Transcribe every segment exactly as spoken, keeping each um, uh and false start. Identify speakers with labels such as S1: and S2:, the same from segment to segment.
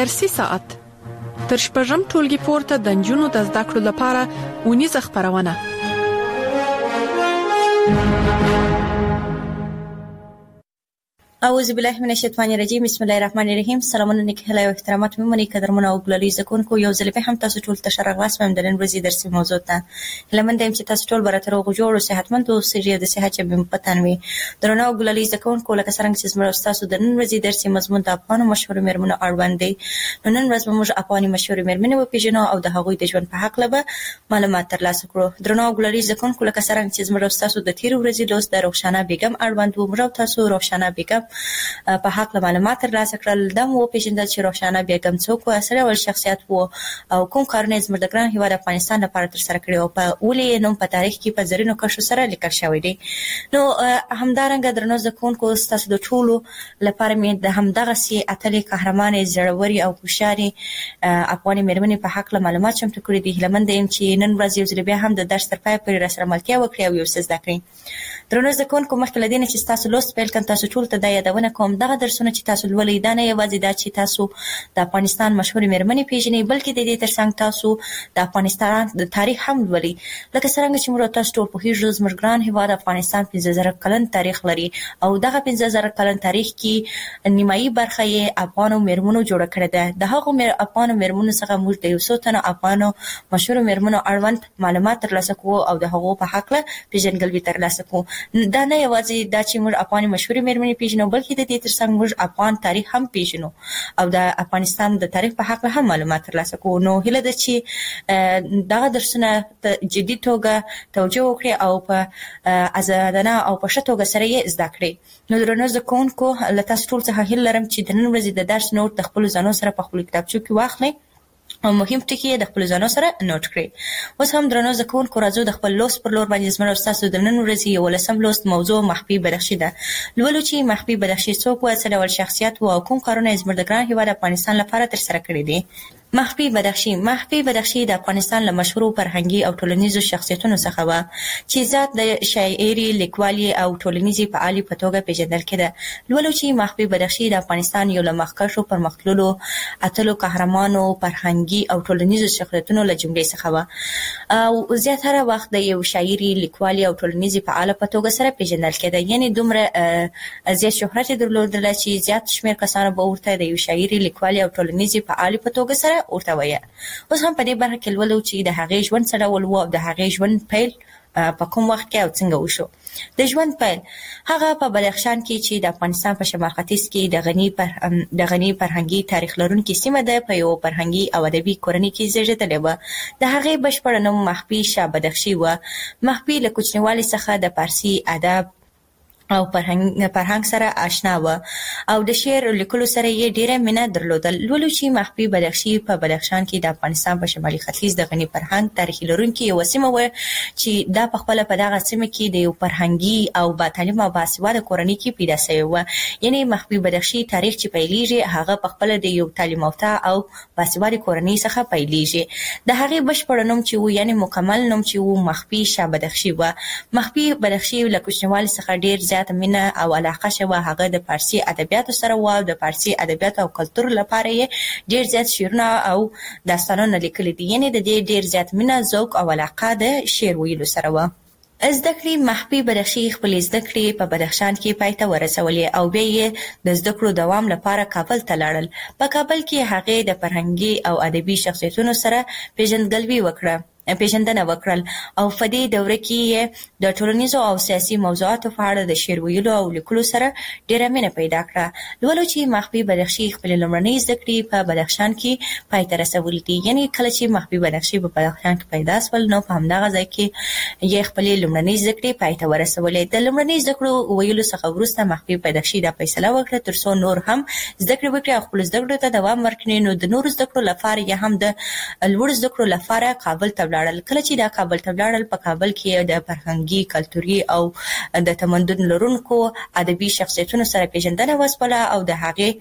S1: درسي ساعت تر شپږم ټولګي پورته د نجونو د زده کړو لپاره ونیزه خپرونه.
S2: اعوذ بالله من الشیطان الرجیم. بسم الله الرحمن الرحیم. سلامونه نیک هیله او احترامات مې منی قدرمنه او ګلالي زکونکو یو ځل به هم تاسو ټول ته شرغلاس مې د نن ورځې درسي موضوع ته لمن دیم چې تاسو ټول براتر او جوړ او صحتمند او سریه د صحت چې په پتانوي درنه او ګلالي زکونکو لکه څنګه چې زموږ تاسو د نن ورځې درسي مضمون د افغان مشهور مېرمنو اړوند دی. نو نن ورځ موږ افغاني مشهور مېرمنې و پیژنو او د هغوی د ژوند په حق لبه معلومات ترلاسه کړو. درنه او ګلالي زکونکو لکه څنګه چې زموږ تاسو د تیر ورځې لوست د روښانه بیگم اړوند و موږ تاسو روښانه بیگم په حق معلومات ترلاسه کړل. د مو پیژندل چې روښانه بیگم څوک و، اصلي ول شخصیت وو او کوم کارونه زموږ د ګران هیواد افغانستان لپاره تر سره کړی او په ولې نوم په تاریخ کې په زرینو کرښو سره لیکل شوی دی. نو همدارنګه درنو زکونکو تاسو د ټولو لپاره مې د همدغه سي اتلې قهرمانې زړوري او هوښیاري افغاني مېرمنې په حق معلومات چمتو کړي دي. هیلمن دیم چې نن ورځ یو ځل بیا هم د درس تر پای پورې راسره ملتیا وکړي او یو څه زده کړئ. درنو زکونکو مخکې له دې نه چې تاسو لوست پیل کړئ تاسو ټول ته دا یادونه کوم دغه درسونه چې تاسو ولې دا نه یوازې دا چې تاسو د افغانستان مشهور مېرمنې پیژنئ بلکې د دې ترڅنګ تاسو د افغانستان د تاریخ هم ولې لکه څنګه چې موږ تاسو ټول پوهیږو زموږ ګران هیواد افغانستان پنځه زره کلن تاریخ لري او دغه پنځه زره کلن تاریخ کې نیمایي برخه یې افغانو مېرمنو جوړه کړې ده. د هغو مېر افغانو مېرمنو څخه موږ د یو څو تنو افغانو مشهور مېرمنو اړوند معلومات ترلاسه کوو او د هغو په حق له پیژندګلوي ترلاسه کوو. دا نه یوازې دا چې موږ افغاني مشهور مېرمنې پیژنو بلکې د دې ترڅنګ موږ افغان تاریخ هم پیژنو او د افغانستان د تاریخ په حق هم معلومات ترلاسه کوو. نو هیله ده چې دغه درسونه جدي توګه توجه وکړي او په ازادانه او په ښه توګه سره یې زده کړي. نو درنو زکونکو له تاسو ټول څخه هیله لرم چې د نن ورځې د درس نوټ د خپلو ځانو سره په خپلو کتابچو کې واخلئ او مهم ټکي د خپل ځانو سره نوٹ کړئ. اوس هم درنو زکونکو راځو د خپل لوست پر لور باندې زموږ تاسو د نن ورځې یو لسم لوست موضوع مخفي بدخشي ده. لولو چې مخفي بدخشي څوک و، څه ډول شخصیت و او کوم کارونه زموږ د ګران هیواد افغانستان لپاره تر سره کړي دي. مخفي بدخشي مخفي بدخشي د افغانستان له مشهورو فرهنګي او ټولنیزو شخصیتونو څخه و چې ذات د شاعري لیکوالي او ټولنیزي فعالي په توګه پیژندل کېده. لولو چې مخفي بدخشي د افغانستان یو له مخکښو پرمختللو اتلو قهرمانو فرهنګي او ټولنیزو شخصیتونو له جملې څخه و او زیاتره وخت د یو شاعري لیکوالي او ټولنیزي فعال په توګه سره پیژندل کېده. یعنی دومره زیات شهرت درلودل چې زیات شمیر کسانو به ورته د یو شاعري لیکوالي او ټولنیزي فعال په توګه سره ورته وایي. اوس هم په دې برخه کې لولو چې د هغې ژوند څه ډول و او د هغې ژوند پیل په کوم وخت کې او څنګه وشو. د ژوند پیل هغه په بدخشان کې چې د افغانستان په شمال ختیځ کې د غني پر د غني فرهنګي تاریخ لرونکي سیمه ده په یو فرهنګي او ادبي کورنۍ کې زیږېدلې وه. د هغې بشپړ نوم مخفي شاه بدخشي وه. مخفي له کوچنیوالي څخه د فارسي ادب او فرهنګ فرهنګ سره آشنا و او د شعر لیکلو سره یې ډیره مینه درلودل. لولو چې مخفي بدخشي په بدخشان کې د افغانستان په شمالي ختیځ د غني فرهنګ تاریخي لرونکي یو سیمه و چې دا په خپل په دغه سیمه کې د یو فرهنګي او با تعلیم او باسواده کورنۍ کې پیدا شوی و. یعنی مخفي بدخشي تاریخ چې پیلېږي هغه په خپل د یو تعلیم یافته او باسواده کورنۍ څخه پیلېږي. د هغې بشپړ نوم چې و یعنی مکمل نوم چې و مخفي شاه بدخشي و. مخفي بدخشي له کوچنیوالي څخه ډیر زیات مینه او علاقه شوه. هغه د فارسي ادبیاتو سره و او د فارسي ادبیاتو او کلتور لپاره یې ډیر زیات شعرونه او داستانونه لیکلي دي. یعنی د دې ډیر زیات مینه ذوق او علاقه د شعر ویلو سره و. زده کړې مخفي بدخشي خپلې زده کړې په بدخشان کې پای ته ورسولې او بیا یې د زده کړو دوام لپاره کابل ته لاړل. په کابل کې هغې د فرهنګي او ادبي شخصیتونو سره پیژندګلوي وکړه پیژندنه وکړل او په دې دوره کې د ټولنیزو او سیاسي موضوعاتو په اړه د شعر ویلو او لیکلو سره ډیره مینه پیدا کړه. لولو چې مخفي بدخشي خپلې لومړنۍ زده کړې په بدخشان کې پای ته رسولې دي. یعنی کله چې مخفي بدخشي په بدخشان کې پیدا شول نو په همدغه ځای کې یې خپلې لومړنۍ زده کړې پای ته ورسولې. د لومړنۍ زده کړو ویلو څخه وروسته مخفي بدخشي دا فیصله وکړه تر څو نور هم زده کړې وکړي او خپلو زده کړو ته دوام ورکړي. نو د نورو زده کړو لپاره یا هم د لوړو زده کړو لپاره کابل ته لاړل. کله چې دا کابل ته لاړل په کابل کې د فرهنګي کلتوري او د تمدن لرونکو ادبي شخصیتونو سره پیژندنه وسپله او د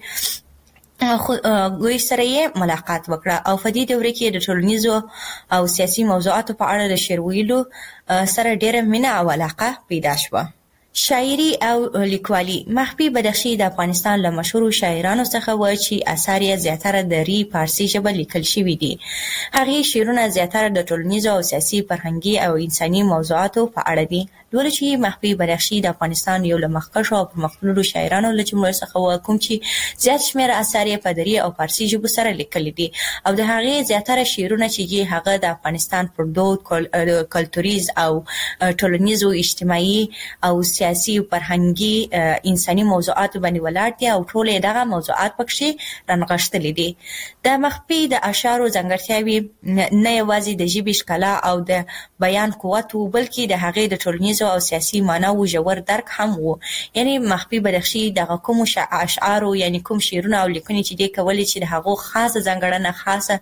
S2: هغې ګوی سره یې ملاقات وکړه او په دې دوره کې د ټولنیزو او سیاسي موضوعاتو په اړه د شعر ویلو سره ډیره مینه او علاقه پیدا شوه. شاعري او لیکوالي. محبي بدخشي د افغانستان له مشهورو شاعرانو څخه و چې اثار یې زیاتره د ری فارسي ژبه لیکل شوي دي. هغې شعرونه زیاتره د ټولنیزو او سیاسي، فرهنګي او انساني موضوعاتو په اړه دي. لوړ چې محبي بدخشي د افغانستان یو له مخکښو او پرمختللو شاعرانو له جملې څخه و، کوم چې زیات شمېر اثار یې په دري او فارسي ژبو سره لیکلي دي، او د هغې زیاتره شعرونه چې هغه د افغانستان پر دود، کلتوریز او ټولنیزو، اجتماعي او سیاسي او فرهنګي انساني موضوعات باندې ولاړ دي، او ټول دغه موضوعات پکې رانغښتلي دي. د محبي د اشعارو ځانګړتیاوې نه یوازې د ژبې ښکلا او د بیان قوت وو، بلکې د هغې د ټولنیزو او سیاسي معناوو ژور درک هم وو. یعنی محبي بدخشي دغه کوم اشعارو، یعنی کوم شعرونه او لیکنې چې دې کولې چې د هغو خاصه ځانګړنه، خاصه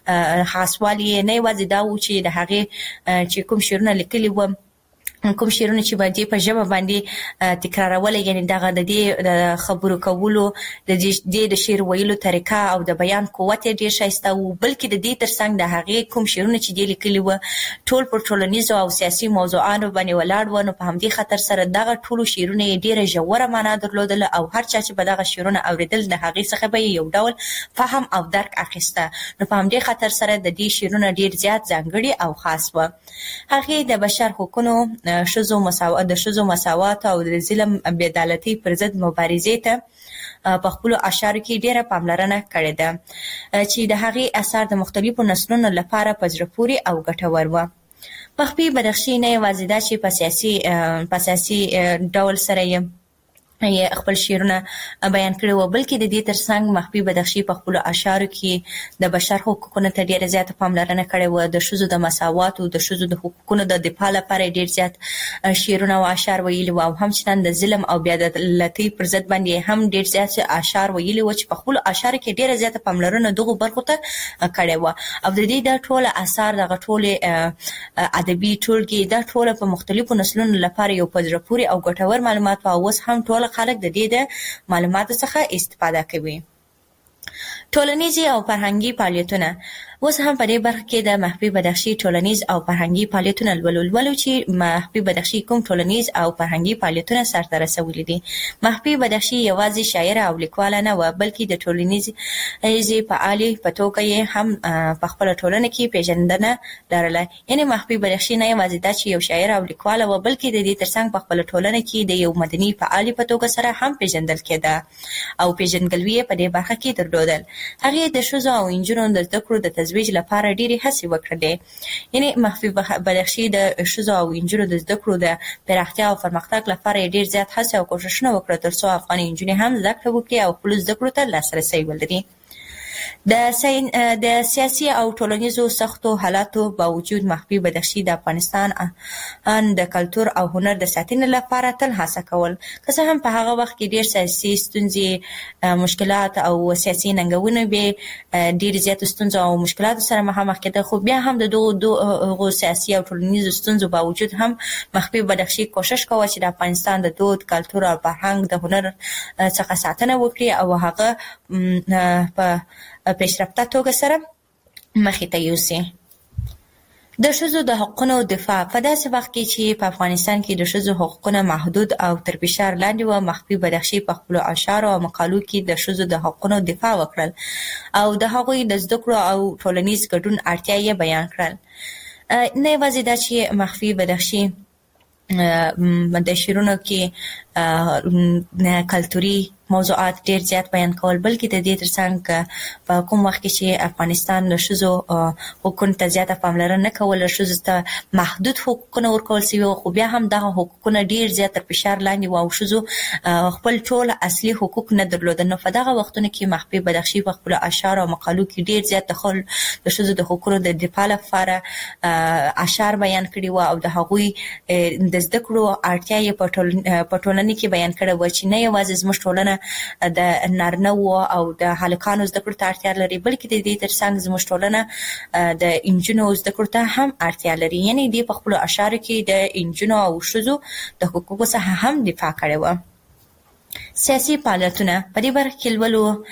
S2: خاصوالی نه یوازې دا و چې د هغې چې کوم شعرونه لیکلي وو، کوم شعرونه چې باندې په ژبه باندې تکرارول، یعنی دغه د دې د خبرو کولو، د دې د شعر ویلو طریقه او د بیان قوت ډیر ښایسته وو، بلکې د دې ترڅنګ د هغې کوم شعرونه چې دې لیکلي وو ټول پر ټولنیزو او سیاسي موضوعاتو باندې ولاړ وو. نو په همدې خاطر سره دغه ټولو شعرونه یې ډیره ژوره معنا درلودله، او هر چا چې به دغه شعرونه اوریدل د هغې څخه به یو ډول فهم او درک اخیسته. نو په همدې خاطر سره د دې شعرونه ډیر زیات ځانګړي او خاص وو. هغې د بشر حقوقو، ښځو مساوات، د ښځو مساوات او د ظلم بېعدالتۍ پر ضد مبارزې ته په خپلو اشعارو کې ډیره پاملرنه کړې ده، چې د هغې اثار د مختلفو نسلونو لپاره په زړه پورې او ګټور وو. محبي بدخشي نه یوازې دا چې په سیاسي په سیاسي ډول سره یې خپل شعرونه بیان کړي وو، بلکې د دې ترڅنګ محبي بدخشي په خپلو اشعارو کې د بشر حقوقو ته ډیره زیاته پاملرنه کړې وه. د ښځو د مساواتو، د ښځو د حقوقو د دفاع لپاره ډیر زیات شعرونه او اشعار ویلي وو، او همچنان د ظلم او بېعدالتۍ پر ضد باندې هم ډیر زیات اشعار ویلي وو، چې په خپلو اشعارو کې ډیره زیاته پاملرنه دغو برخو ته کړې وه. او د دې د ټوله اثار، دغه ټولې ادبي ټولګې، دا ټوله په مختلفو نسلونو لپاره یو په زړه پورې او ګټور معلومات وو، او اوس هم ټول خلک د دې د معلوماتو څخه استفاده کوي. ټولنیزي او فرهنګي فعالیتونه. اوس هم په دې برخه کې د محبي بدخشي ټولنیز او فرهنګي فعالیتونه لولو لولو چې محبي بدخشي کوم ټولنیز او فرهنګي فعالیتونه سرته رسولي دي. محبي بدخشي یوازې شاعره او لیکواله نه وه، بلکې د ټولنیزې فعالې په توګه یې هم په خپله ټولنه کې پیژندنه لرله. یعنې محبي بدخشي نه یوازې دا چې یو شاعره او لیکواله وه، بلکې د دې ترڅنګ په خپله ټولنه کې د یو مدني فعالې په توګه سره هم پیژندل کېده، او پیژندګلوي یې په دې برخه کې درلودل. هغې د ښځو او نجونو د زده کړو د تزویج لپاره ډېرې هڅې وکړلې. یعنې محبي بدخشي د ښځو او نجونو د زده کړو د پراختیا او پرمختګ لپاره یې ډېر زیات هڅې او کوښښونه وکړل، تر څو افغاني نجونې هم زده کړه وکړي او خپلو زده کړو ته لاسرسی ولري. د د سیاسي او ټولنیزو سختو حالاتو باوجود محبي بدخشي د افغانستان د کلتور او هنر د ساتنې لپاره تل هڅه کول. که څه هم په هغه وخت کې ډېر سیاسي ستونزې، مشکلات او سیاسي ننګونې به ډېر زیاتو ستونزو او مشکلاتو سره مخامخ کېده، خو بیا هم د دغو سیاسي او ټولنیزو ستونزو باوجود هم محبي بدخشي کوښښ کوه چې د افغانستان د دود، کلتور او فرهنګ د هنر څخه ساتنه وکړي، او هغه په پیشرفته توګه سره مخې ته یوسي. د ښځو د حقونو دفاع. په داسې وخت کې چې په افغانستان کې د ښځو حقونه محدود او تر فشار لاندې وو، محبي بدخشي په خپلو اشعارو او مقالو کې د ښځو د حقونو دفاع وکړل، او د هغوی د زده کړو او ټولنیز ګډون اړتیا یې بیان کړل. نه یوازې دا چې محبي بدخشي د شعرونو کې کلتوري موضوعات ډیر زیات بیان کول، بلکې د دې ترڅنګ په کوم وخت کې چې افغانستان د ښځو حقوقو ته زیاته پاملرنه نه کوله، ښځو ته محدود حقوقونه ورکول سوي وو، خو بیا هم دغه حقوقونه ډیر زیات تر فشار لاندې وو، او ښځو خپل ټول اصلي حقوق نه درلودل. نو په دغه وختونو کې محبي بدخشي په خپلو اشعارو او مقالو کې ډیر زیات د ښځو د حقوقو د دفاع لپاره اشعار بیان کړي وو، او د هغوی د زده کړو اړتیا یې په ټولنه کې بیان کړې وه، چې نه یوازې زموږ ټولنه د نارینه‌وو او د هلکانو زده کړو ته اړتیا لري، بلکې د دې ترڅنګ زموږ ټولنه د نجونو زده کړو ته هم اړتیا لري. یعنې دې په خپلو اشعارو کې د نجونو او ښځو د حقوقو څخه هم دفاع کړې وه. سیاسي فعالیتونه. په دې برخه کې لولو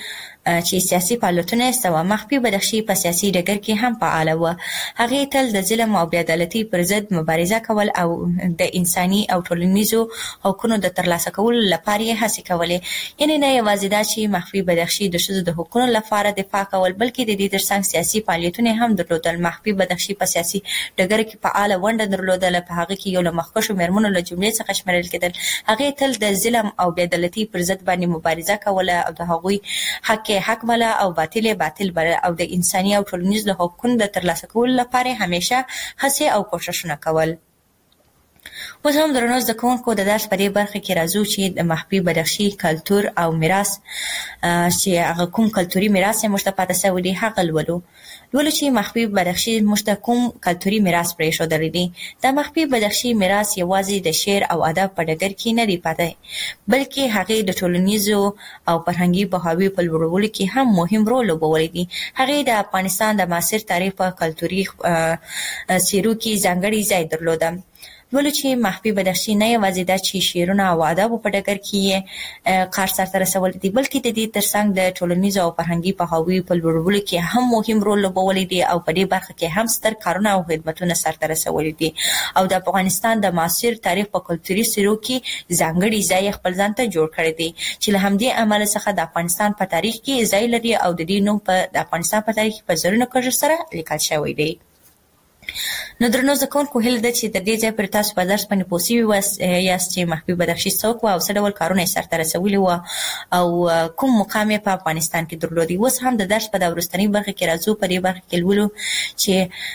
S2: چې سیاسي فعالیتونه سوا. مخفي بدخشي په سیاسي ډګر کې هم فعال و. هغه تل د ظلم او بې عدالتۍ پر ضد مبارزه کول او د انساني او ټولنیزو حقوقو د ترلاسه کولو لپاره یې هڅې کولې. یعنی نه یوازې دا چې مخفي بدخشي د ښځو د حقوقو لپاره دفاع کول، بلکې د دې ترڅنګ سیاسي فعالیتونه هم درلودل. مخفي بدخشي په سیاسي ډګر کې فعال ونډه درلودله. په هغه کې یو له مخکښو مېرمنو له جملې څخه شمیرل کېدل. هغه تل د ظلم او بې عدالتۍ پر ضد باندې مبارزه کوله او د هغوی حق حق بله او باطل باطل بله او د انساني او ټولنیزو حقوقو د ترلاسه کولو لپاره همیشه هڅې او کوښښونه کول. اوس هم درنو زده کوونکو د درس په دې برخه کې راځو چې د مخفي بدخشي کلتور او میراث چې هغه کوم کلتوري میراث یې موږ ته پاتې سوی دی هغه لولو. لولو چې مخفي بدخشي موږ ته کوم کلتوري میراث پرېښودلی دی. دا مخفي بدخشي میراث یوازې د شعر او ادب په ډګر کې نه دی پاتې، بلکې هغې د ټولنیزو او فرهنګي پوهاوي په لوړولو کې هم مهم رول لوبولی دی. هغې د افغانستان د معاصر تاریخ په کلتوري څیرو کې ځانګړی ځای درلوده. لولو چې مخفي بدخشي نه یوازې دا چې شعرونه او ادبو په ډګر کې یې کار سرته رسولی دی، بلکې د دې ترڅنګ د ټولنیزو او فرهنګي پوهاوي په لوړولو کې هم مهم رول لوبولی دی او په دې برخه کې هم ستر کارونه او خدمتونه سرته رسولی دي او د افغانستان د معاصر تاریخ په کلتوري څیرو کې ځانګړی ځای خپل ځان ته جوړ کړی دی چې له همدې امله څخه د افغانستان په تاریخ کې ځای لري او د دې نوم په د افغانستان په تاریخ په زرینو کرښو سره لیکل شوی دی. نو درنو زده کوونکو، هیله ده چې د دې ځای پر تاسو په درس باندې پوه سوي یاست چې مخفي بدخشي څوک وه او څه ډول کارونه یې سرته رسولي وه او کوم مقام یې په افغانستان کې درلودی. اوس هم د درس په دا وروستنۍ برخه کې راځو. په دې برخه کې لولو چې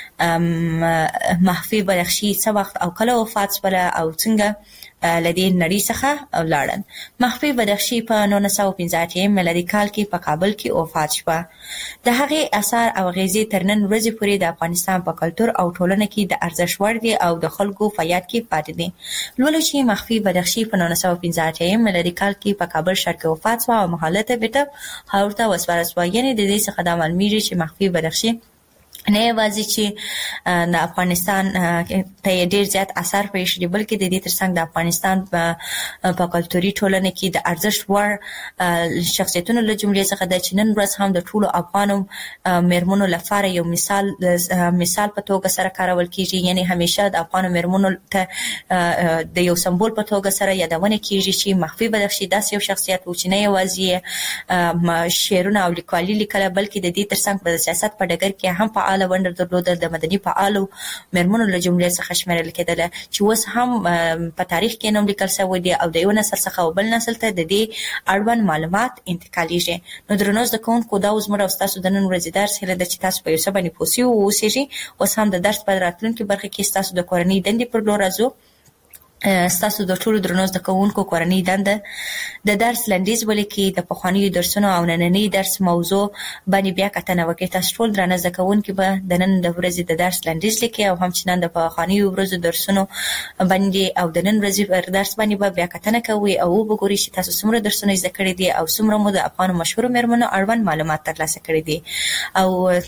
S2: مخفي بدخشي څه وخت او کله وفات شوله او څنګه له دې نړۍ څخه ولاړل. مخفي بدخشي په نولس سوه پنځه اتیا میلادي کال کې په کابل کې وفات شوه. د هغې اثار او اغیزې تر نن ورځې پورې د افغانستان په کلتور او ټولنه کې د ارزښت وړ دي او د خلکو په یاد کې پاتې دي. لولو چې مخفي بدخشي په نولس سوه پنځه اتیا میلادي کال کې په کابل ښار کې وفات شوه او مهاله ته بیرته خاورو ته وسپارل شوه. یعنې د دې څخه دا معلومیږي چې مخفي بدخشي نه یوازې چې د افغانستان ته ډېر زیات اثر پرېښی دی، بلکې د دې ترڅنګ د افغانستان په کلتوري ټولنه کې د ارزښت وړ شخصیتونو له جملې څخه ده چې نن ورځ هم د ټولو افغانو مېرمنو لپاره یو مثال مثال په توګه سره کارول کېږي. یعنې همیشه د افغانو مېرمنو ته د یو سمبول په توګه سره یادونه کېږي چې مخفي بدخشي داسې یو شخصیت و چې نه یوازې شعرونه او لیکوالي لیکله، بلکې د دې ترڅنګ په سیاست په ډګر کې هم فعال ونډه درلوده. د مدني فعالو مېرمنو له جملې څخه شمیرل کېدله چې اوس هم په تاریخ کې نوم لیکل شوی دی او د یو نسل څخه بل نسل ته د دې اړوند معلومات انتقالیږي. نو درنو زده کوونکو، دا زموږ او ستاسو د نن ورځې درس. هیله ده چې تاسو په یو څه باندې پوه سوي واوسېږئ. اوس هم د درس په راتلونکي برخه کې ستاسو د کورنۍ دندې پر لور راځو. ستاسو د ټولو درنو زده کوونکو کورنۍ دنده د درس لنډیز ولیکئ. د پخوانیو درسونو او نننۍ درس موضوع باندې بیا کتنه وکړئ. تاسو ټول درانه زده کوونکي به د نن د ورځې د درس لنډیز لیکئ او همچنان د پخوانیو ورځو درسونو باندې او د نن ورځې پر درس باندې به بیا کتنه کوئ او وګورئ چې تاسو څومره درسونه زده کړي دي او څومره مو د افغانو مشهورو مېرمنو اړوند معلومات ترلاسه کړي دي او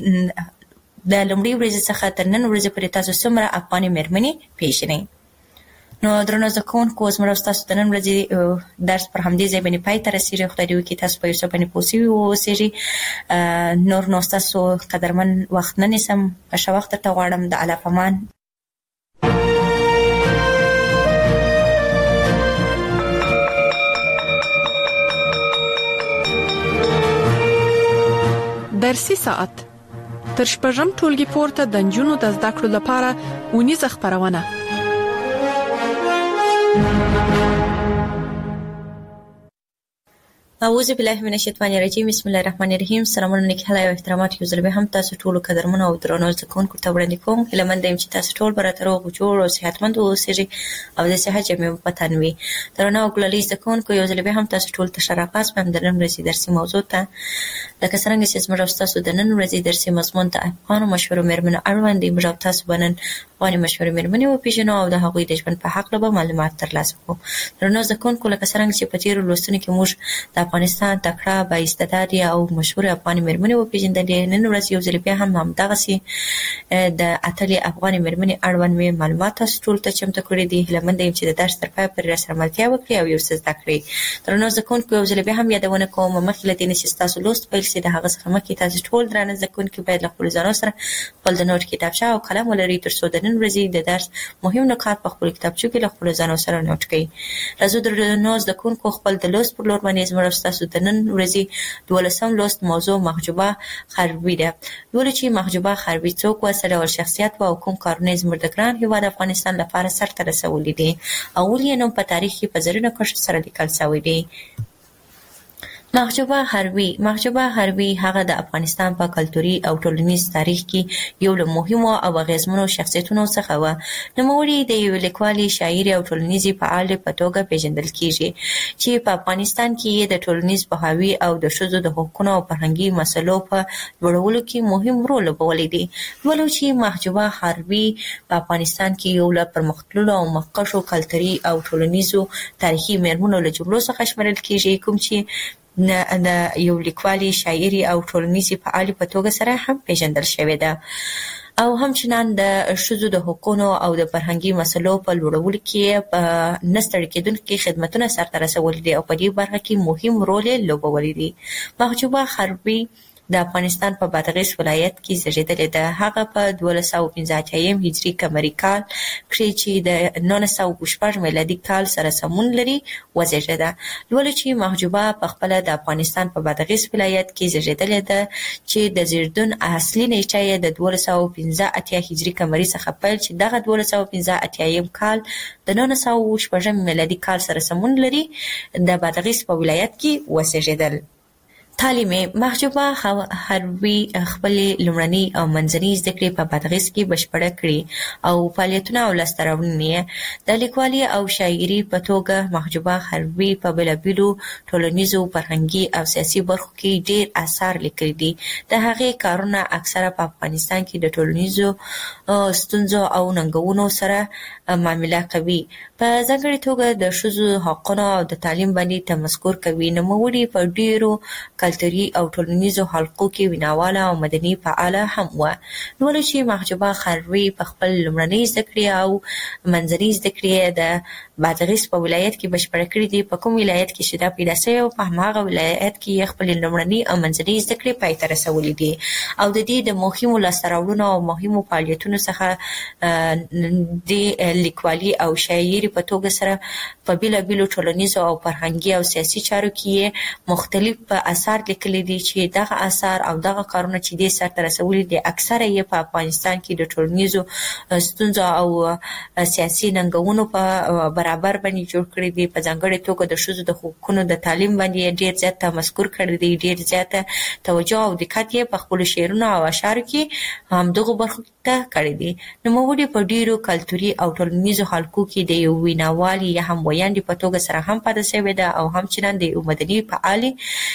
S2: د لومړۍ ورځې څخه تر نن ورځې پورې تاسو څومره افغاني مېرمنې پیژنئ. نو درنو زده کوونکو، زموږ او ستاسو د نن ورځې درس پر همدې ځای باندې پای ته رسېږي. خدای دې وکړي تاسو په یو څه باندې پوه سوي واوسېږئ. نور نو ستاسو قدرمن وخت نه نیسم. ښه وخت درته غواړم. د الله په امان.
S1: درسي ساعت تر شپږم ټولګي پورته د نجونو د زده کړو لپاره ونیزه خپرونه.
S2: اعوذ بالله من الشیطان الرجیم. بسم الله الرحمن الرحیم. سلامونه نیک هیله او احترامات یو ځل به هم تاسو ټولو قدرمنو او درنو زده کوونکو ته وړاندې کوم. هیله مند یم چې تاسو ټول به راته روغ جوړ او صحتمند اوسئ او د صحت جامې په تن وي. درنو او ګلالي زده کوونکو، یو ځل به هم تاسو ټول ته ښه راغلاست په د نن ورځې درسي موضوع ته. لکه څرنګه چې زموږ او ستاسو د نن ورځې درسي مضمون د افغانو مشهورو مېرمنو اړوند دی. موږ او تاسو به نن افغاني مشهورې مېرمنې وپېژنو او د هغوی د ژوند په هکله به معلومات ترلاسه کړو. درنو زده کوونکو، لکه څرنګه چې په تېرو لوستونو کې موږ د افغانستان تکړه با استعداد او مشهور افغان مېرمنې وپېژندلې. نن ورځ یو ځل بیا هم همدغسې د اتلې افغان مېرمنې اړوند مې معلومات تاسو ټول ته چمتو کړي دي. هیله مند یم چې د درس تر پایه پورې راسره ملتیا وکړئ او یو څه زده کړئ. درنو زده کوونکو یو ځل بیا هم یادونه کوم مخکې له دې نه چې ستاسو لوست پیل شي د هغه څخه مخکې تاسو ټول درانه زده کوونکي باید له خپلو ځانو سره خپل د نوټ کتابچه او قلم ولرئ تر څو د نن ورځې د درس مهم نکات په خپلو کتابچو کې له خپلو ځانو سره نوټ کړئ. راځو درنو زده کوونکو خپل د لوست پر لور باندې زموږ او ستاسو د نن ورځې دولسم لوست موضوع محجوبه خربي ده. لولو چې محجوبه خربي څوک و، څه ډول شخصیت و او کوم کارونه زموږ د ګران هېواد افغانستان لپاره سرته رسولي دي او ولې یې نوم په تاریخ کې په زرینو کرښو سره لیکل شوی دی. محجوبه خربي محجوبه خربي هغه د افغانستان په کلتوري او ټولنیز تاریخ کې یو له مهمو او اغیزمنو شخصیتونو څخه و. نوموړې د یوې لیکوالې، شاعرې او ټولنیزې فعالې په توګه پیژندل کیږي چې په افغانستان کې یې د ټولنیز پوهاوي او د ښځو د حقونو او فرهنګي مسلو په لوړولو کې مهم رول لوبولی دی. ولو چې محجوبه خربي په افغانستان کې یو له پرمختللو او مخکښو کلتوري او ټولنیزو تاریخي مېرمنو له جملو څخه شمېرل کیږي، کوم چې د یو لیکوالې، شاعرې او ټولنیزې فعالې په توګه سره هم پیژندل شوې ده او همچنان د ښځو د حقونو او د فرهنګي مسلو په لوړولو کې په نه ستړي کېدونکي خدمتونه سرته رسولي دي او په دې برخه کې مهم رول یې لوبولی دی. محجوبه خربي د افغانستان په بادغیس ولایت کې زیږېدلې ده. هغه په دولس سوه پنځه اتیایم هجري قمري کال کښې چې د نولس سوه شپږ میلادي کال سره سمون لري وزېږېده. لولو چې محجوبه په خپله د افغانستان په بادغیس ولایت کې زیږېدلې ده چې د زیږدون اصلي نیټه یې د دولس سوه پنځه اتیا هجري قمري څخه پیل چې دغه دولس سوه پنځه اتیایم کال د نولس سوه شپږم میلادي کال سره سمون لري د بادغیس په ولایت کې وزېږېدل. تعلیم محجوبه خربي خپلې لومړنۍ او منځنۍ زده کړې په بادغیس کې بشپړه کړې او فعالیتونه او لاسته راوړنې د لیکوالۍ او شاعرۍ په توګه محجوبه خربي په بېلابېلو ټولنیزو، فرهنګي او سیاسي برخو کې ډېر اثار لیکلي دي. د هغې کارونه اکثره په افغانستان کې د ټولنیزو ستونزو او ننګونو سره معامله کوي. په ځانګړې توګه د ښځو حقونو او د تعلیم باندې تمسکر کوي. نوموړې په ډېرو کلتوري او ټولنیزو حلقو کې ویناواله او مدني فعاله هم وه. نو چې محجوبه خربي په خپل لومړنۍ زده کړې او منځنۍ زده کړې د بادغیس په ولایت کې بشپړه کړې دي. په کوم ولایت کې چې دا پیدا شوې او په هماغه ولایت کې یې خپلې لومړنۍ او منځنۍ زده کړې پای ته رسولې دي او د دې د مهمو لاسته راوړنو او مهمو فعالیتونو څخه د لیکوالۍ او شاعرۍ په توګه سره په بېلابېلو ټولنیزو او فرهنګي او سیاسي چارو کې یې مختلف اثار لیکلي دي چې دغه اثار او دغه کارونه چې دې سرته رسولي دي اکثره یې په افغانستان کې د ټولنیزو ستونزو او سیاسي ننګونو په برابر باندې جوړ کړي دي. په ځانګړې توګه د ښځو د حقونو د تعلیم باندې ډېر زیات تمسکر کړی دی، ډېر زیاته توجه او دقت یې په خپلو شعرونو او اشعارو کې همدغو برخو ته کړی دی. نوموړې په ډېرو کلتوري او ټولنیزو حلقو کې د یو ویناوالې یا هم ویاندې په توګه سره هم پاتې شوې ده او همچنان د یو مدني فعالې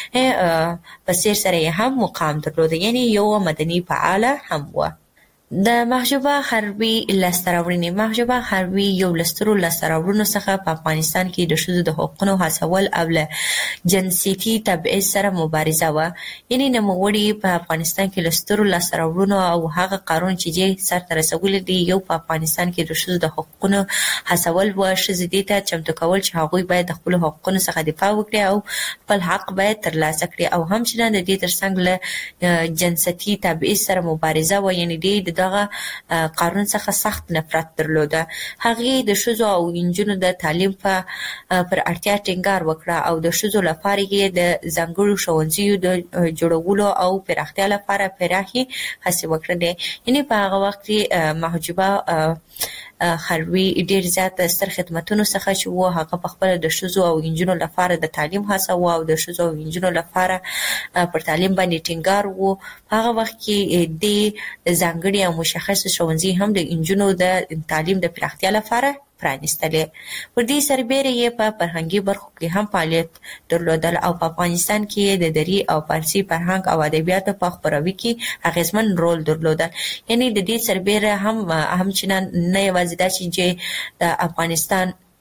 S2: په څېر سره یې هم مقام درلوده، یعنې یو مدني فعاله هم وه. د محجوبه خربي لاسته راوړنې محجوبه خربي یو له سترو لاسته راوړنو څخه په افغانستان کې د ښځو د حقونو هڅول او له جنسیتي تبعیض سره مبارزه وه. یعنې نوموړې په افغانستان کې له سترو لاسته راوړنو او هغه کارونه چې دې سرته رسولي دي یو په افغانستان کې د ښځو د حقونو هڅول وه. ښځې دې ته چمتو کول چې هغوی باید د خپلو حقونو څخه دفاع وکړي او خپل حق باید ترلاسه کړي او همچنان د دې ترڅنګ له جنسیتي تبعیض سره مبارزه وه. یعنې دې دغه قانون څخه سخت نفرت درلوده. هغې د ښځو او نجونو د تعلیم په پر اړتیا ټینګار وکړه او د ښځو لپاره یې د ځانګړو ښوونځیو د جوړولو او پراختیا لپاره پراخې هڅې وکړلې. یعنې په هغه وخت کې محجوبه خربي ډېر زیات ستر خدمتونو څخه چې و هغه په خپله د ښځو او نجونو لپاره د تعلیم هڅه وه او د ښځو او نجونو لپاره پر تعلیم باندې ټینګار و. په هغه وخت کې د ځانګړي او مشخص ښوونځي هم د نجونو د تعلیم د پراختیا لپاره پرانیستلې. پر دې سربېره یې په فرهنګي برخو کې هم فعالیت درلودل او په افغانستان کې د دري او فارسي فرهنګ او ادبیاتو په خپروي کې اغیزمن رول درلودل. یعنې د دې سربېره هم همچنان نه یوازې دا چې د افغانستان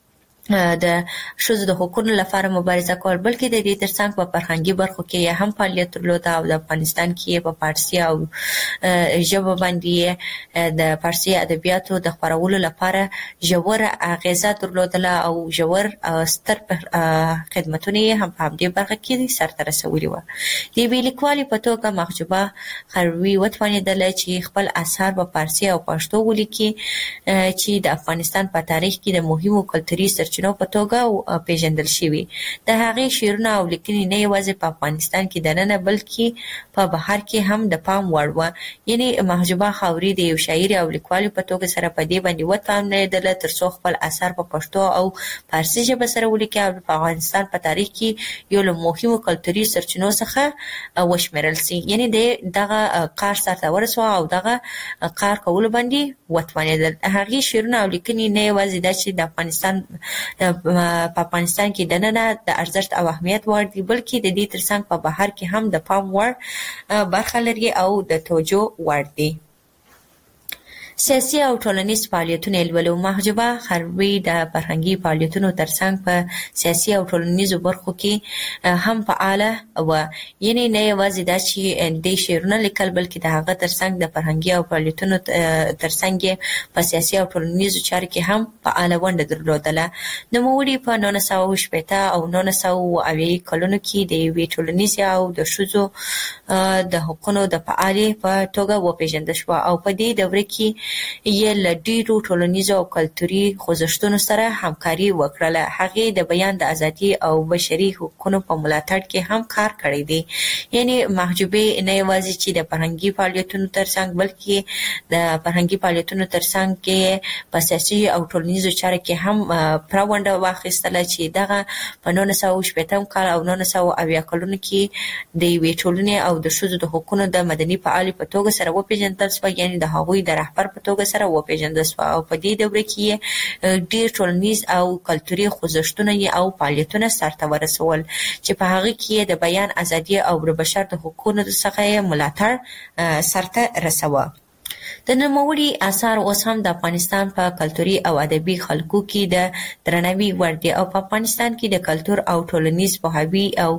S2: د ښځو د حقوقو لپاره مبارزه کول، بلکې د دې ترڅنګ په فرهنګي برخو کې هم فعالیت درلود او د افغانستان کې په فارسي او ژبه باندې د فارسي ادبیاتو د خپرولو لپاره ژور اغیزه درلودله او ژور ستر خدمتونه هم په همدې برخه کې سرته رسولي وو. د یوې لیکوالې په توګه محجوبه خروي وتوانېدله چې خپل اثار په فارسي او پښتو ولیکي چې د افغانستان په تاریخ کې د مهمو کلتوري سرچینو په توګه پیژندل شوي. د هغې شعرونه او لیکنې نه یوازې په افغانستان کې دننه بلکې په بهر کې هم د پام وړ وه. یعنې محجوبه خاوري د یو شاعر او لیکوالې په توګه سره په دې باندې وتوانېدله تر څو خپل اثار په پښتو او فارسي ژبه سره ولیکي او په افغانستان په تاریخ کې یو له مهمو کلتوري سرچینو څخه وشمېرل سي. یعنې د دغه کار سرته ورسوه او دغه کار کولو باندې وتوانېدل. هغې شعرونه او لیکنې نه یوازې دا چې د افغانستان په افغانستان کې دننه د ارزښت او اهمیت وړ دي، بلکې د دې ترڅنګ په بهر کې هم د پام وړ برخه لري او د توجه وړ دي. سیاسي او ټولنیز فعالیتونه لولو. محجوبه خروي د فرهنګي فعالیتونو ترڅنګ په سیاسي او ټولنیزو برخو کې هم فعاله وه. یعنې نه یوازې دا چې د شعرونه لیکل، بلکې د هغه ترڅنګ د فرهنګي او فعالیتونو ترڅنګ په سیاسي او ټولنیزو چارو کې هم فعاله ونډه درلودله. نوموړي په نولس سوه شپېته او نولس سوه اویا کلونو کې د یوې ټولنیزې او د ښځو د حقوقو د فعالې په توګه وپېژندل شوه او په دې دوره کې یې له ډېرو ټولنیزو او کلتوري خوځښتونو سره همکاري وکړله. هغې د بیان د ازادي او بشري حقوقو په ملاتړ کې هم کار کړی دی. یعنې محجوبې نه یوازې چې د فرهنګي فعالیتونو ترڅنګ، بلکې د فرهنګي فعالیتونو ترڅنګ کې په سیاسي او ټولنیزو چارو کې هم پوره ونډه واخیستله چې دغه په نولس سوه شپېتم کال او نولس سوه اویا کلونو کې د یوې ټولنې او د ښځو د حقوقو د مدني فعالې په توګه سره وپېژندل شوه. یعنې د هغوی د رهبر په توګه سره وپېژندل شوه او په دې دوره کې یې ډېر ټولنیز او کلتوري خوځښتونه او فعالیتونه سرته ورسول چې په هغه کې یې د بیان ازادي او د بشر د حقوقو څخه یې ملاتړ سرته رسوه. د نوموړي اثار اوس هم د افغانستان په کلتوري او ادبي خلکو کې د درناوي وړ دي او په افغانستان کې د کلتور او ټولنیز پوهاوي او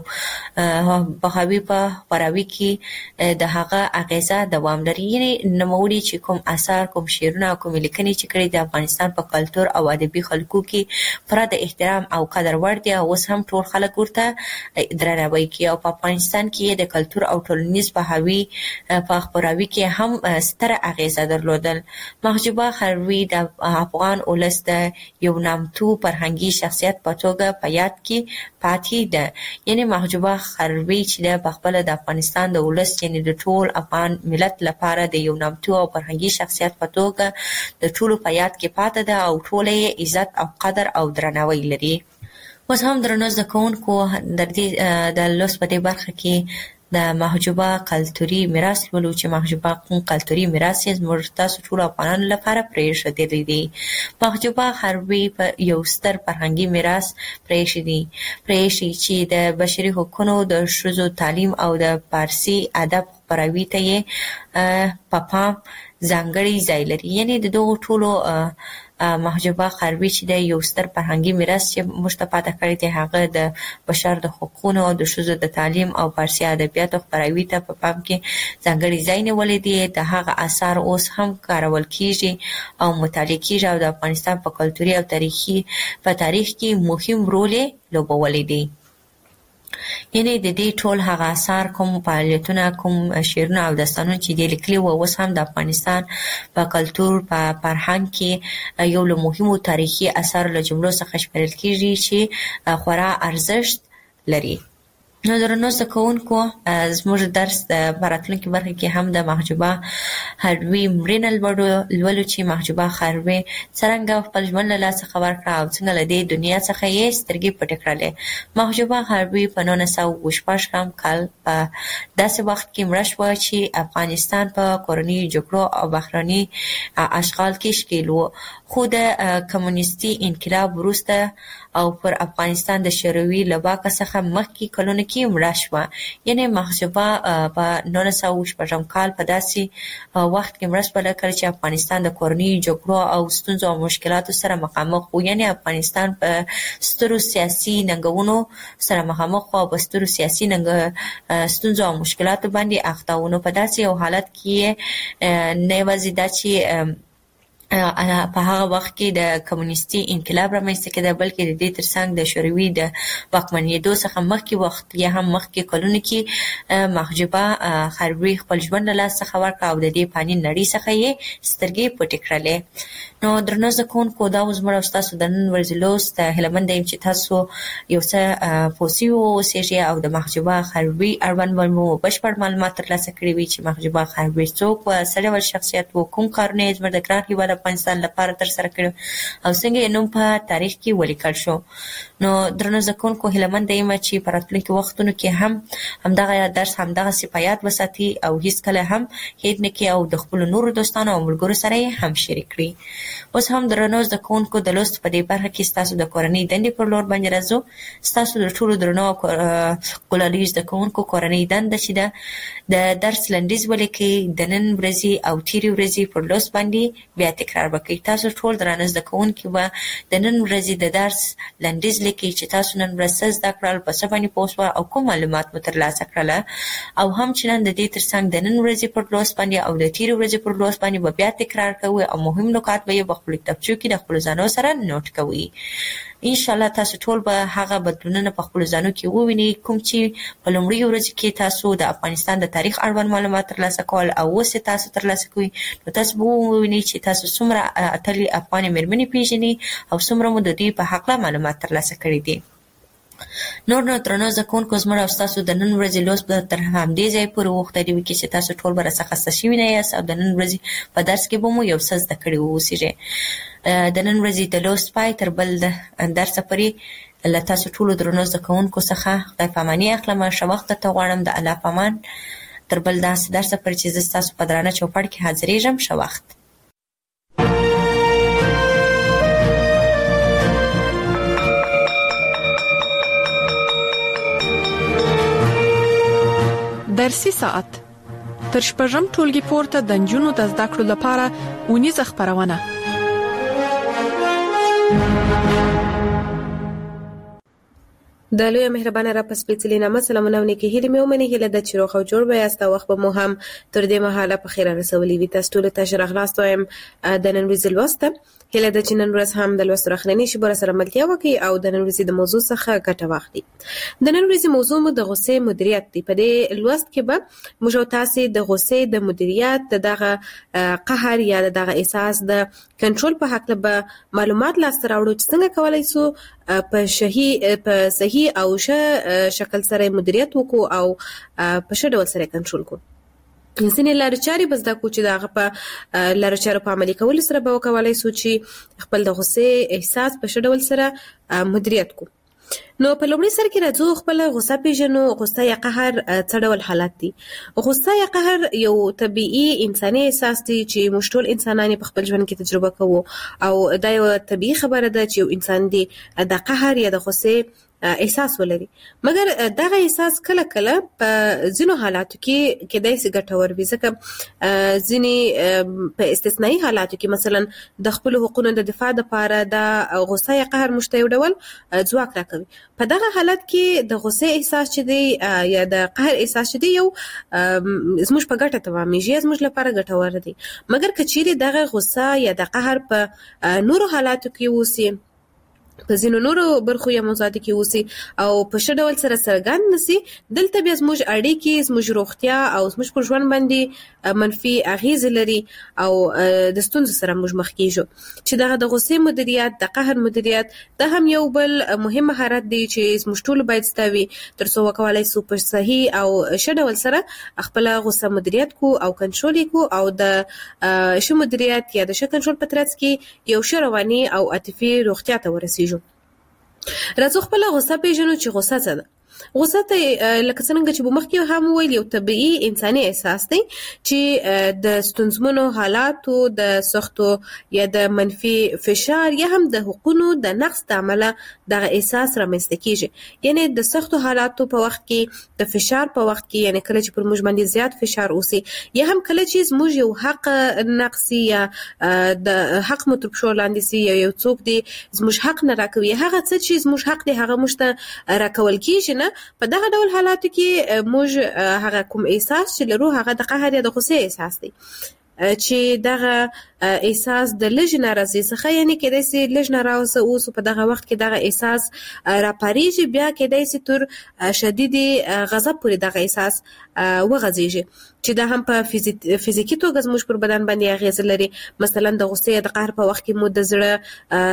S2: پوهاوي په خپراوي کې د هغه اغیزه دوام لري. یعنې نوموړي چې کوم اثار، کوم شعرونه او کوم لیکنې چې کړي د افغانستان په کلتور او ادبي خلکو کې پوره د احترام او قدر وړ دي او اوس هم ټول خلک ورته درناوی کوي او په افغانستان کې د کلتور او ټولنیز پوهاوي په خپراوي کې هم ستره اغیزه درلودل. محجوبه خروي د افغان ولس د یو نامتو فرهنګي شخصیت په توګه په یاد کې پاتې ده. یعنې محجوبه خروي چې په خپله د افغانستان د ولس، یعنې د ټول افغان ملت لپاره د یو نامتو او فرهنګي شخصیت په توګه د ټولو په یاد کې پاتې ده او ټول یې عزت او قدر او درناوی لري. اوس هم درنو زده کوونکو، د لوست په دې برخه کې د محجوبه کلتوري میراث ولو چې محجوبه کلتوري میراث یې زموږ تاسو ټول افغانانو لپاره پرېښودلی دی. محجوبه خروي په یو ستر فرهنګي میراث پرېښی دی پرېښی چې د بشري حقوقو، د ښځو تعلیم او د فارسي ادب خپراوي ته یې په پام ځانګړی ځای لري. یعنې د دغو ټولو محجوبه خروي چې د یو ستر فرهنګي میراث چې موږ ته پاته کړی دی، هغه د بشر د حقوقو او د ښځو د تعلیم او فارسي ادبیاتو خپراوي ته په پام کې ځانګړی ځای نیولی دی. د هغه اثار اوس هم کارول کیږي او مطالعه کیږي او د افغانستان په کلتوري او تاریخي په تاریخ کې مهم رول یې لوبولی دی. یعنې د دې ټول هغه اثار، کوم فعالیتونه، کوم شعرونه او داستانونه چې دې لیکلي وو، اوس هم د افغانستان په کلتور، په فرهنګ کې یو له مهمو تاریخي اثارو له جملو څخه شمېرل کېږي چې خورا ارزښت لري. نو درنو زده کوونکو، زموږ درس په راتلونکي برخه کې هم د محجوبه خروي مړینه لولو چې محجوبه خروي څرنګه خپل ژوند له لاسه خبر کړه او څنګه له دې دنیا څخه یې سترګې پټې کړلې. محجوبه خروي په نولس سوه شپږم کال په داسې وخت کې مړه شوه چې افغانستان په کورنیو جګړو او بهرني اشغال کې ښکېل و، خو د کمونیستي انقلاب وروسته او پر افغانستان د شوروي له واکه څخه مخکې کلونو کې کې مړه شوه. یعنی محجوبه په نولس سوه شپږم کال په داسې وخت کې مړه شوه کله چې افغانستان د کورنۍ جګړو او ستونزو او مشکلاتو سره مخامخ و. یعنی افغانستان په سترو سیاسي ننګونو سره مخامخ و او په سترو سیاسي ننګ ستونزو او مشکلاتو باندې اخته و. نو په داسې یو حالت کې نه یوازې دا چې په هغه وخت کې د کمونیستي انقلاب رامنځته کېده بلکې د دې ترڅنګ د شوروي د واکمنېدو څخه مخکې وخت یا هم مخکې کلونو کې محجوبه خربوي خپل ژوند له لاسه ورکړ او د دې فاني نړۍ څخه یې سترګې پټې کړلې. نو درنو زده کوونکو دا اوس زموږ او ستاسو د نن ورځې لوست. هیله مند یم چې تاسو یو څه پوه سوي واوسېږئ او د محجوبه خربوي اړوند به مو بشپړ معلومات ترلاسه کړي وي چې محجوبه خربوي څوک وه، څه ډول شخصیت و، کوم کارونه یې زموږ د ګران هېواد افغانستان لپاره ترسره کړي او څنګه یې نوم په تاریخ کې ولیکل شو. نو درنو زده کوونکو هیله مند یم چې په راتلونکي وختونو کې هم همدغه درس همدغسې په یاد وساتي او هېڅکله هم هېر نه کړي او د خپلو نورو دوستانو او ملګرو سره یې هم شریک کړي. اوس هم درنو زده کوونکو د لوست په دې برخه کې ستاسو د کورنۍ دندې پر لور باندې راځو. ستاسو د ټولو درنو او ګلالیو زده کوونکو کورنۍ دنده چې ده د درس لنډیز ولیکئ. د نن ورځې او تېرې ورځې پر لوست باندې بیا تکرار وکړئ. تاسو ټول درانه زده کوونکي به د نن ورځې د درس لنډیز لیکئ چې تاسو نن ورځ څه زده کړل، په څه باندې پوه شوه او کوم معلومات مو ترلاسه کړله. او هم چې نن د دې ترڅنګ د نن ورځې پر لوست باندې او د تېرې ورځې پر لوست باندې به بیا تکرار کوئ او مهم نکات به یې په خپلو کتابچو کې د خپلو ځانو سره نوټ کوئ. انشاءالله تاسو ټول به هغه بدلونونه په خپلو ځانو کې ووینئ کوم چې په لومړیو ورځو کې تاسو د افغانستان د تاریخ اړوند معلومات ترلاسه کول او اوس یې تاسو ترلاسه کوئ. نو تاسو به ووینئ چې تاسو څومره اتلې افغانې مېرمنې پېژنئ او څومره مو د دوی په هکله معلومات ترلاسه کړي دي. نور نو درنو زده کوونکو زموږ او ستاسو د نن ورځې لوست به تر همدې ځایه پورې وغوښتلي وي چې تاسو ټول به راڅخه خسته شوي نه یاست او د نن ورځې په درس کې به مو یو څه زده کړي واوسېږئ. د نن ورځې د لوست پای تر بل درسه پورې له تاسو ټولو درنو زده کوونکو څخه خدای په اماني اخلم. ښه وخت درته غواړم. د الله په امان تر بل داسې درسه پورې چې زه ستاسو په درانه چوپړ کې حاضرېږم. ښه وخت.
S1: درسي ساعت تر شپږم ټولګي پورته د نجونو د زده کړو لپاره اونیزه خپرونه.
S3: د لوی مهربانه را پس پیڅلې نامه سلامونه او نیکي هیلې مې ومني. هیله ده چې روغ او جوړ به یاست او وخت به مو هم تر دې مهاله په خیر رسولي وي. تاسو ټولو ته ښه راغلاست وایم د نن ورځې لوست ته. هیله ده چې نن ورځ هم د لوست راخلنې شي بر سره ملتیا وکړي او د نن ورځې د موضوع څخه ګټه واخلي. د نن ورځې موضوع مو د غصې مدیریت دی. په دې لوست کې به موږ او تاسو د غصې د مدیریت د دغه قهر یا دغه احساس د کنټرول په حق له معلومات لاسته راوړو چې څنګه کولای شو په صحیح په صحیح او ښه شکل سره مدیریت وکړو او په ښه ډول سره کنټرول کړو. ځینې لارې چارې به زده کړو چې د هغه په لارو چارو په عملي کولو سره به وکولای شو چې خپل د غصې احساس په ښه ډول سره مدیریت کړو. نو په لومړي سر کې راځو خپل غصه پیژنو. غصه یا قهر څه ډول حالت دي؟ غصه یا قهر یو طبيعي انساني احساس دی چې موږ ټول انسانان په خپل ژوند کې تجربه کوو او دا یو طبيعي خبره ده چې یو انسان دی د قهر یا د غصې احساس ولري. مګر دغه احساس کله کله په ځینو حالاتو کې کېدای شي ګټور وي ځکه ځینې په استثنایی حالاتو کې مثلا د خپل حقوقو د دفاع لپاره د غصه یا قهر مشته یو ډول ځواک راکوي. په دغه حالت کې د غصې احساس چې دی یا د قهر احساس چې دی یو زموږ په ګټه تمامېږي، زموږ لپاره ګټور دی. مګر که چیرې دغه غصه یا د قهر په نورو حالاتو کې ووسي، په ځینو نورو برخو یا موضوعاتو کې اوسي او په ښه ډول سره څرګند نشي، دلته بیا زموږ اړیکې، زموږ روغتیا او زموږ پر ژوند باندې منفي اغیزې لري او د ستونزو سره موږ مخ کېږو. چې دغه د غصې مدیریت، د قهر مدیریت دا هم یو بل مهم مهارت دی چې زموږ ټول باید زده وي تر څو وکولای شو په صحیح او ښه ډول سره خپل غصه مدیریت کو او کنټرول کو او د ښه مدیریت یا د ښه کنټرول په ترڅ کې یو ښه رواني او عاطفي روغتیا ته ورسیږو. راځو خپل غصه پیژنو چې غصه څه ده. غوسه ته لکه څنګه چې بمخکې هم ویل یو طبيعي انساني احساس دی چې د ستونزمنو حالاتو د سختو یا د منفي فشار یا هم د حقوقو د نقص د عمله دغه احساس رامنځته کیږي. یعنی د سختو حالاتو په وخت کې د فشار په وخت کې یعنی کله چې پر موږ باندې زیات فشار اوسي یا هم کله چې موږ یو حق نقصي یا د حق متربشو لاندې سي یو څوک دی زموږ حق نه راکوي هغه څه چې زموږ حق دی هغه مشته راکول کیږي نه. په دغه ډول حالاتو کې موږ هغه کوم احساس چې لرو هغه د قهر یا د غصې احساس دی چې دغه احساس د لږ ناراضي څخه یعنی کېدای سي لږ ناراضه اوس په دغه وخت کې دغه احساس را پاریږي بیا کېدای سي تر شدید غضب پورې دغه احساس وغځيږي چې دا هم په فزیکي توګه زموږ پر بدن باندې اغیز لري. مثلا د غصې د قهر په وخت کې مو د زړه